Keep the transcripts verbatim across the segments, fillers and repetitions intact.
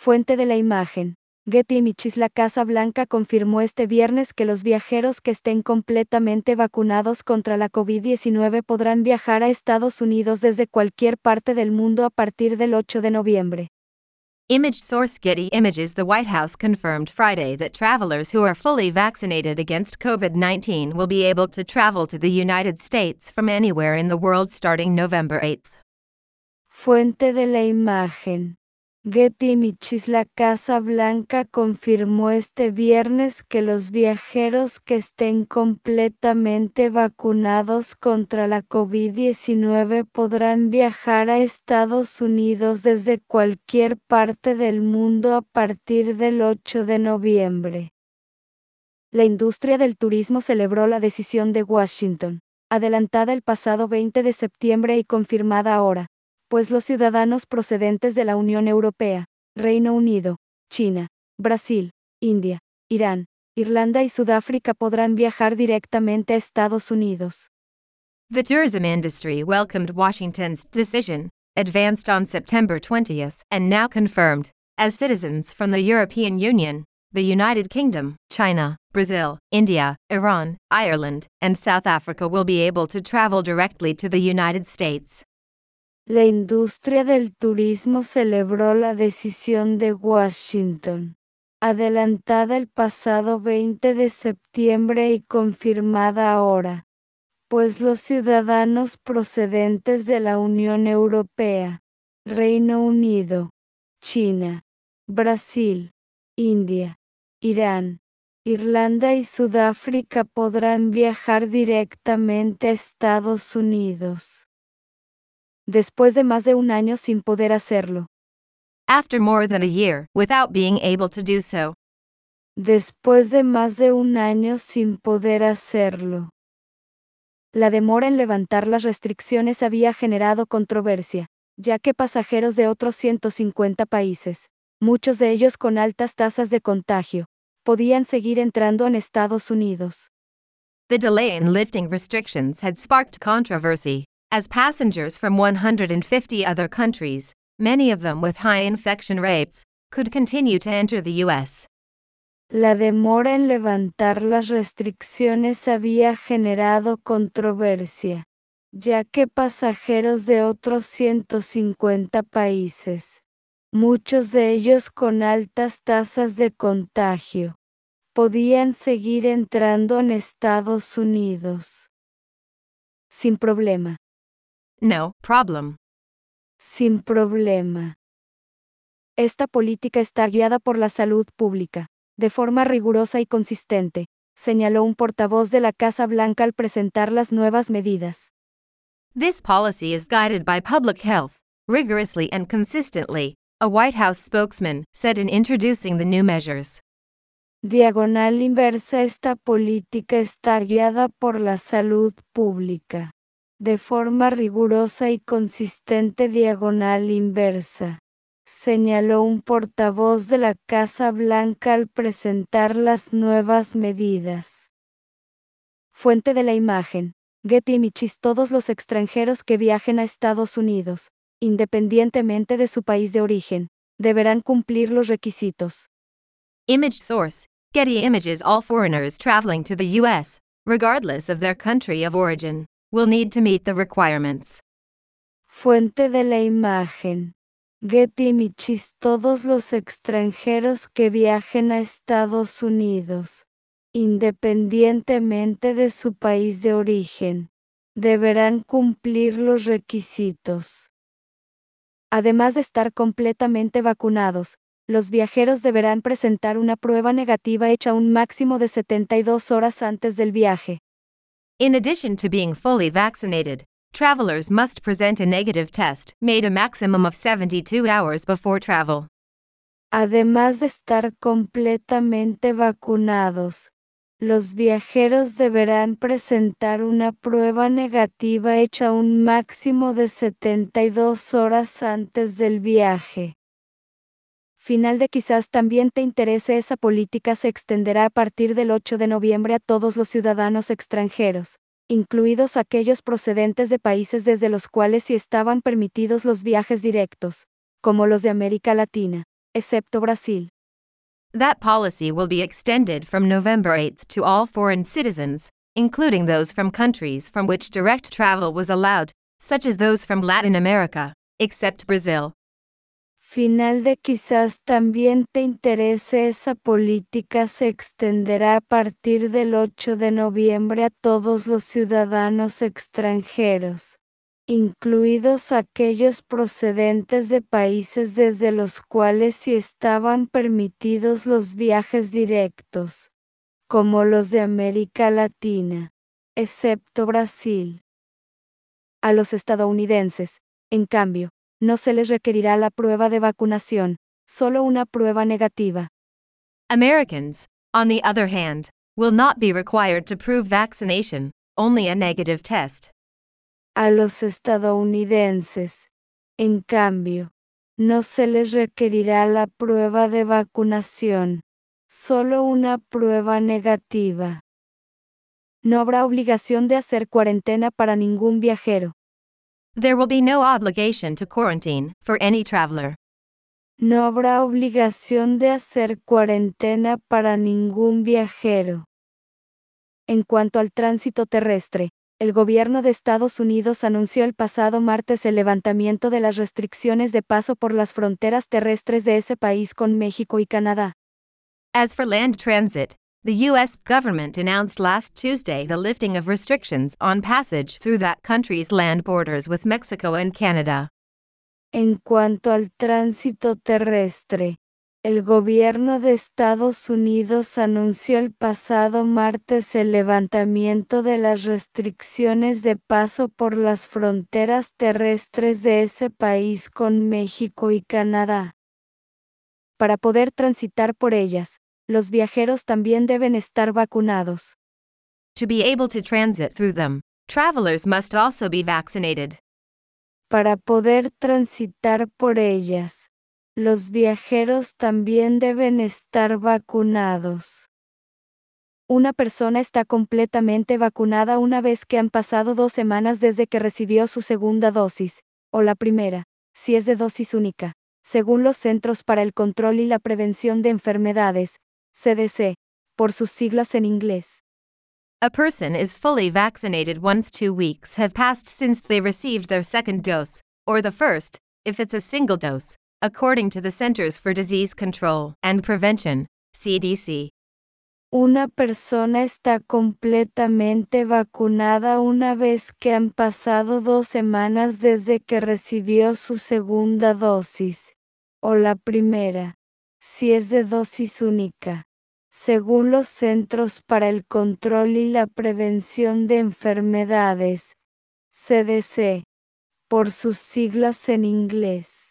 Fuente de la imagen. Getty Images. La Casa Blanca confirmó este viernes que los viajeros que estén completamente vacunados contra la COVID diecinueve podrán viajar a Estados Unidos desde cualquier parte del mundo a partir del ocho de noviembre. Image source Getty Images. The White House confirmed Friday that travelers who are fully vaccinated against COVID nineteen will be able to travel to the United States from anywhere in the world starting November eighth. Fuente de la imagen. Getty Images. La Casa Blanca confirmó este viernes que los viajeros que estén completamente vacunados contra la COVID diecinueve podrán viajar a Estados Unidos desde cualquier parte del mundo a partir del ocho de noviembre. La industria del turismo celebró la decisión de Washington, adelantada el pasado veinte de septiembre y confirmada ahora, pues los ciudadanos procedentes de la Unión Europea, Reino Unido, China, Brasil, India, Irán, Irlanda y Sudáfrica podrán viajar directamente a Estados Unidos. The tourism industry welcomed Washington's decision, advanced on September twentieth and now confirmed, as citizens from the European Union, the United Kingdom, China, Brazil, India, Iran, Ireland, and South Africa will be able to travel directly to the United States. La industria del turismo celebró la decisión de Washington, adelantada el pasado veinte de septiembre y confirmada ahora, pues los ciudadanos procedentes de la Unión Europea, Reino Unido, China, Brasil, India, Irán, Irlanda y Sudáfrica podrán viajar directamente a Estados Unidos. Después de más de un año sin poder hacerlo. After more than a year without being able to do so. Después de más de un año sin poder hacerlo. La demora en levantar las restricciones había generado controversia, ya que pasajeros de otros ciento cincuenta países, muchos de ellos con altas tasas de contagio, podían seguir entrando en Estados Unidos. The delay in lifting restrictions had sparked controversy, as passengers from one hundred fifty other countries, many of them with high infection rates, could continue to enter the U S. La demora en levantar las restricciones había generado controversia, ya que pasajeros de otros ciento cincuenta países, muchos de ellos con altas tasas de contagio, podían seguir entrando en Estados Unidos. Sin problema. No problem. Sin problema. Esta política está guiada por la salud pública, de forma rigurosa y consistente, señaló un portavoz de la Casa Blanca al presentar las nuevas medidas. This policy is guided by public health, rigorously and consistently, a White House spokesman said in introducing the new measures. Diagonal inversa. Esta política está guiada por la salud pública, de forma rigurosa y consistente. Diagonal inversa, señaló un portavoz de la Casa Blanca al presentar las nuevas medidas. Fuente de la imagen. Getty Images. Todos los extranjeros que viajen a Estados Unidos, independientemente de su país de origen, deberán cumplir los requisitos. Image source, Getty Images. All foreigners traveling to the U S, regardless of their country of origin, will need to meet the requirements. Fuente de la imagen. Getty Images. Todos los extranjeros que viajen a Estados Unidos, independientemente de su país de origen, deberán cumplir los requisitos. Además de estar completamente vacunados, los viajeros deberán presentar una prueba negativa hecha un máximo de setenta y dos horas antes del viaje. In addition to being fully vaccinated, travelers must present a negative test made a maximum of seventy-two hours before travel. Además de estar completamente vacunados, los viajeros deberán presentar una prueba negativa hecha un máximo de setenta y dos horas antes del viaje. Final de quizás también te interese. Esa política se extenderá a partir del ocho de noviembre a todos los ciudadanos extranjeros, incluidos aquellos procedentes de países desde los cuales sí estaban permitidos los viajes directos, como los de América Latina, excepto Brasil. That policy will be extended from November eighth to all foreign citizens, including those from countries from which direct travel was allowed, such as those from Latin America, except Brazil. Final de quizás también te interese esa política se extenderá a partir del ocho de noviembre a todos los ciudadanos extranjeros, incluidos aquellos procedentes de países desde los cuales sí estaban permitidos los viajes directos, como los de América Latina, excepto Brasil. A los estadounidenses, en cambio, no se les requerirá la prueba de vacunación, solo una prueba negativa. Americans, on the other hand, will not be required to prove vaccination, only a negative test. A los estadounidenses, en cambio, no se les requerirá la prueba de vacunación, solo una prueba negativa. No habrá obligación de hacer cuarentena para ningún viajero. There will be no obligation to quarantine for any traveler. No habrá obligación de hacer cuarentena para ningún viajero. En cuanto al tránsito terrestre, el gobierno de Estados Unidos anunció el pasado martes el levantamiento de las restricciones de paso por las fronteras terrestres de ese país con México y Canadá. As for land transit, the U S government announced last Tuesday the lifting of restrictions on passage through that country's land borders with Mexico and Canada. En cuanto al tránsito terrestre, el gobierno de Estados Unidos anunció el pasado martes el levantamiento de las restricciones de paso por las fronteras terrestres de ese país con México y Canadá. Para poder transitar por ellas, los viajeros también deben estar vacunados. To be able to transit through them, travelers must also be vaccinated. Para poder transitar por ellas, los viajeros también deben estar vacunados. Una persona está completamente vacunada una vez que han pasado dos semanas desde que recibió su segunda dosis, o la primera, si es de dosis única, según los Centros para el Control y la Prevención de Enfermedades, C D C, por sus siglas en inglés. A person is fully vaccinated once two weeks have passed since they received their second dose, or the first, if it's a single dose, according to the Centers for Disease Control and Prevention, C D C. Una persona está completamente vacunada una vez que han pasado dos semanas desde que recibió su segunda dosis, o la primera, si es de dosis única, según los Centros para el Control y la Prevención de Enfermedades, C D C, por sus siglas en inglés.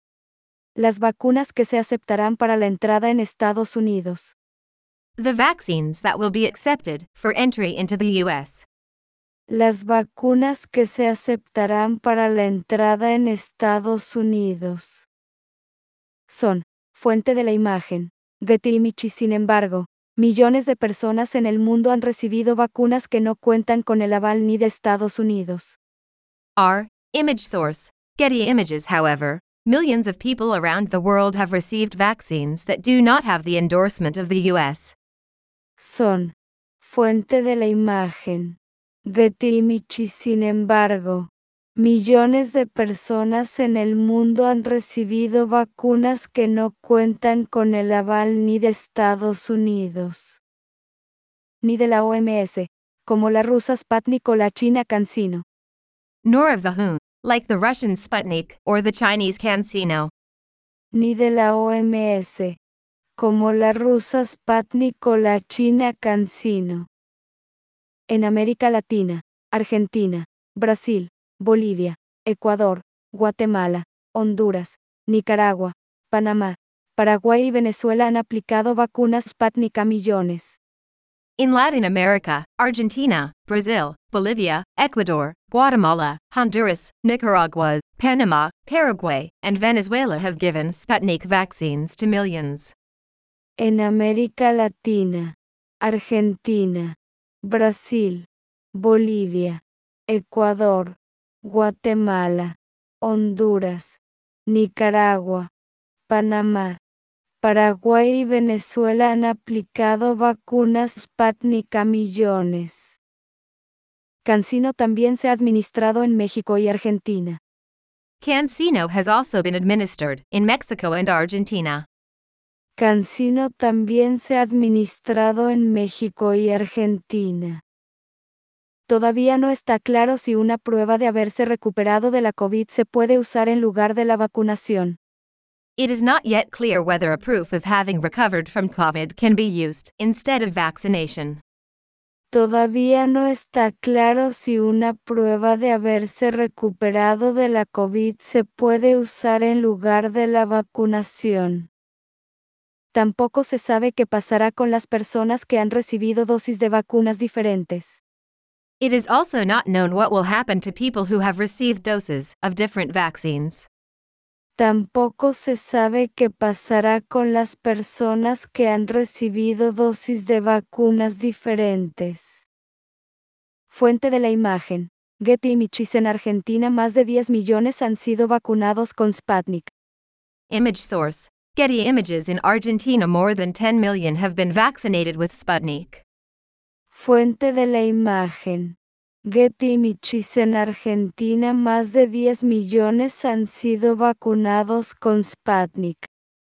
Las vacunas que se aceptarán para la entrada en Estados Unidos. The vaccines that will be accepted for entry into the U S. Las vacunas que se aceptarán para la entrada en Estados Unidos son fuente de la imagen, Getty Images. Sin embargo, millones de personas en el mundo han recibido vacunas que no cuentan con el aval ni de Estados Unidos. Our image source, Getty Images. However, millions of people around the world have received vaccines that do not have the endorsement of the U S. Son fuente de la imagen, Getty Images. Sin embargo, millones de personas en el mundo han recibido vacunas que no cuentan con el aval ni de Estados Unidos, ni de la O M S, como la rusa Sputnik o la china CanSino. Nor of the W H O, like the Russian Sputnik or the Chinese CanSino. Ni de la O M S, como la rusa Sputnik o la china CanSino. En América Latina, Argentina, Brasil, Bolivia, Ecuador, Guatemala, Honduras, Nicaragua, Panamá, Paraguay y Venezuela han aplicado vacunas Sputnik a millones. In Latin America, Argentina, Brazil, Bolivia, Ecuador, Guatemala, Honduras, Nicaragua, Panama, Paraguay, and Venezuela have given Sputnik vaccines to millions. En América Latina, Argentina, Brasil, Bolivia, Ecuador, Guatemala, Honduras, Nicaragua, Panamá, Paraguay y Venezuela han aplicado vacunas Sputnik a millones. CanSino también se ha administrado en México y Argentina. CanSino has also been administered in Mexico and Argentina. CanSino también se ha administrado en México y Argentina. Todavía no está claro si una prueba de haberse recuperado de la COVID se puede usar en lugar de la vacunación. It is not yet clear whether a proof of having recovered from COVID can be used instead of vaccination. Todavía no está claro si una prueba de haberse recuperado de la COVID se puede usar en lugar de la vacunación. Tampoco se sabe qué pasará con las personas que han recibido dosis de vacunas diferentes. It is also not known what will happen to people who have received doses of different vaccines. Tampoco se sabe qué pasará con las personas que han recibido dosis de vacunas diferentes. Fuente de la imagen. Getty Images. En Argentina más de diez millones han sido vacunados con Sputnik. Image source. Getty Images. In Argentina more than ten million have been vaccinated with Sputnik. Fuente de la imagen. Getty Images. En Argentina más de diez millones han sido vacunados con Sputnik.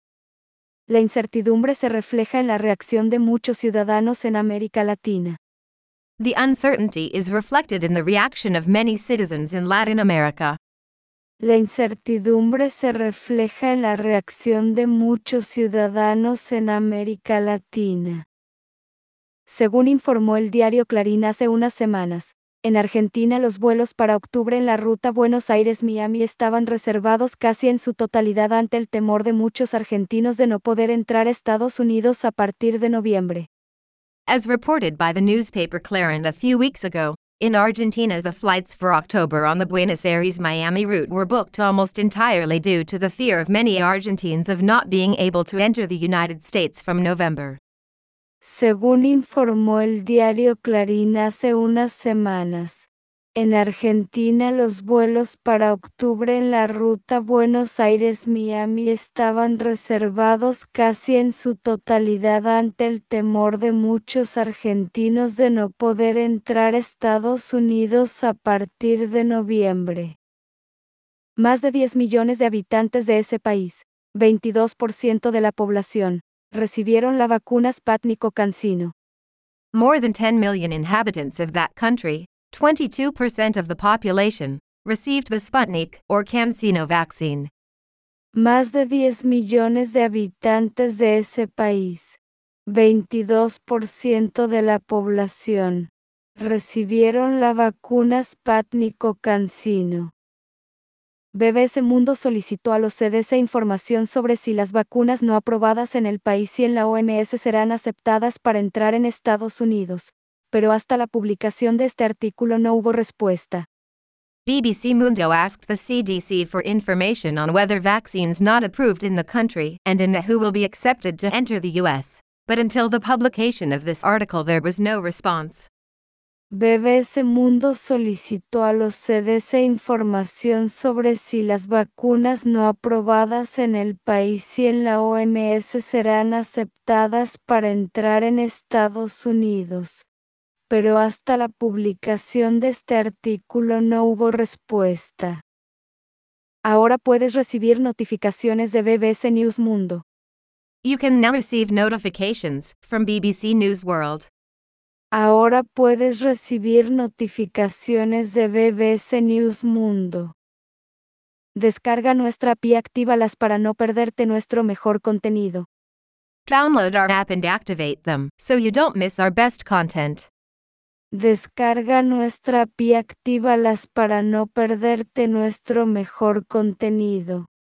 La incertidumbre se refleja en la reacción de muchos ciudadanos en América Latina. The uncertainty is reflected in the reaction of many citizens in Latin America. La incertidumbre se refleja en la reacción de muchos ciudadanos en América Latina. Según informó el diario Clarín hace unas semanas, en Argentina los vuelos para octubre en la ruta Buenos Aires-Miami estaban reservados casi en su totalidad ante el temor de muchos argentinos de no poder entrar a Estados Unidos a partir de noviembre. As reported by the newspaper Clarín a few weeks ago, in Argentina the flights for October on the Buenos Aires-Miami route were booked almost entirely due to the fear of many Argentines of not being able to enter the United States from November. Según informó el diario Clarín hace unas semanas, en Argentina los vuelos para octubre en la ruta Buenos Aires-Miami estaban reservados casi en su totalidad ante el temor de muchos argentinos de no poder entrar a Estados Unidos a partir de noviembre. Más de diez millones de habitantes de ese país, veintidós por ciento de la población, recibieron la vacuna Sputnik o CanSino. More than ten million inhabitants of that country, twenty-two percent of the population, received the Sputnik or CanSino vaccine. Más de diez millones de habitantes de ese país, veintidós por ciento de la población, recibieron la vacuna Sputnik o CanSino. B B S Mundo solicitó a los C D C información sobre si las vacunas no aprobadas en el país y en la O M S serán aceptadas para entrar en Estados Unidos, pero hasta la publicación de este artículo no hubo respuesta. B B C Mundo asked the C D C for information on whether vaccines not approved in the country and in the W H O will be accepted to enter the U S, but until the publication of this article there was no response. B B S Mundo solicitó a los C D C información sobre si las vacunas no aprobadas en el país y en la O M S serán aceptadas para entrar en Estados Unidos, pero hasta la publicación de este artículo no hubo respuesta. Ahora puedes recibir notificaciones de B B S News Mundo. You can now receive notifications from B B C News World. Ahora puedes recibir notificaciones de B B S News Mundo. Descarga nuestra app y actívalas para no perderte nuestro mejor contenido. Download our app and activate them so you don't miss our best content. Descarga nuestra app y actívalas para no perderte nuestro mejor contenido.